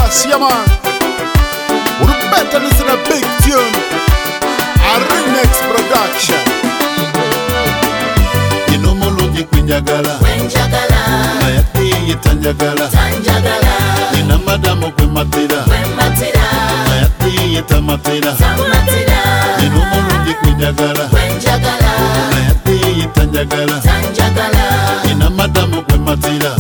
Boss, yeah man. We better listen to big tune. A remix production. Inomologi kwenjagala Ayati yitanjagala Nina madamu kwematira Ayati yitamatira Inomologi kwenjagala Ayati yitanjagala Nina madamu kwematira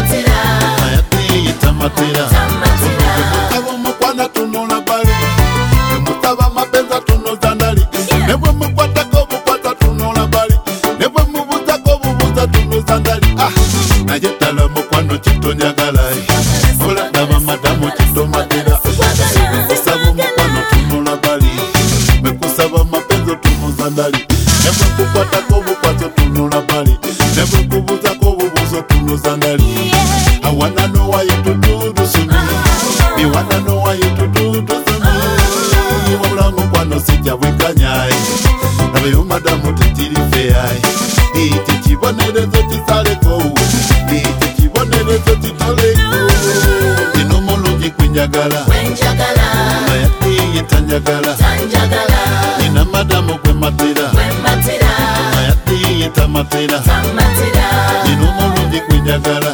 Ayati yitamatira Mutaba mukwana tunula bali Mutaba mapenza tunuza ndali Nebwe mukwata kobukwata tunula bali Nebwe mubuza kobubuza tunuza ndali Najetala mukwano chitonjagala Ola dama madamu chitomatira Mekusaba mukwano tunula bali Mekusaba mapenzo tunuza ndali Nebwe kukwata kobukwata tunula bali Nebwe kubuza kobubuza tunuza ndali I wanna know why you do this to me. Me wanna know why you do this to me. Wabula mukwano sija wikanyai Nabe umadamu tetiri feyai Iti chibonerezo chisaleko Iti chibonerezo chitoleko Inomologi kwenjagala Ayati yitanjagala Nina madamu kwematira Ayati yitamatira Inomologi kwenjagala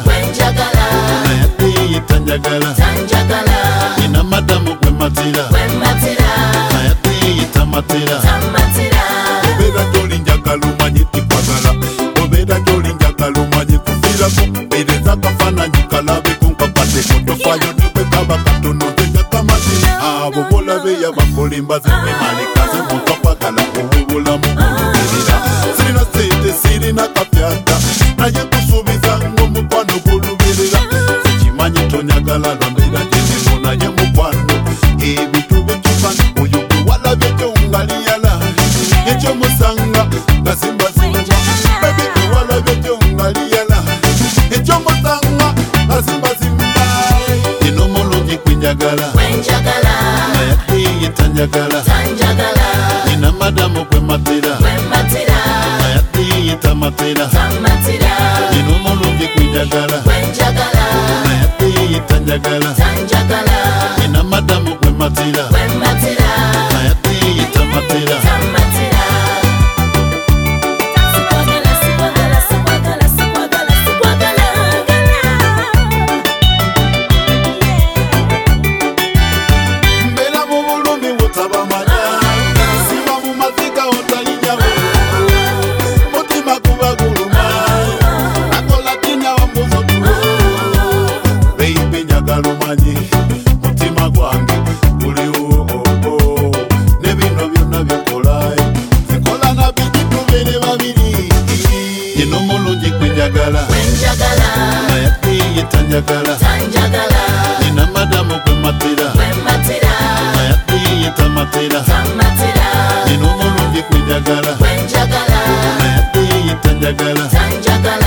Ayati yitanjagala Nina madamu kwematira Ayati yitamatira Obeda joli njagala umanyi tikwagala Obeda joli njagala umanyi kufirako Bereza kafana njikalabe kunkapate Kotofayo nipe kaba katono zenga kamati Abo bola beya bakolimba zimemalika Zemuka kwagala kuhubula mukulubilira Sirina sente sirina kapyata Naye kusubiza ngo mukwano kulubirira Sechimanyi tonyagala lambira jenemo naye mukwano Ebitu bekifana oyo kuwala byejo ngaliyala Echo musanga gasimba simba Baby kuwala byejo ngaliyala Echo musanga gasimba simba Inomologi kwenjagala Ayati yitanjagala Nina madamu kwematira Ayati yitamatira Inomologi kwenjagala Ayati yitanjagala Nina madamu kwematira Ayati yitamatira Mbera mu bulumi wotabamanya Siba mu mazika otalinyawo Mutima kuba guluma Nakola tinya wambuzo tuwo Baby njagala omanyi Mutima gwange guliwo Nebino byonna byokola Zikola na bijitu bere babiri Inomologi kwenjagala Ayati yitanjagala Nina madamu kwematira Ayati yitamatira Inomologi kwenjagala Ayati yitanjagala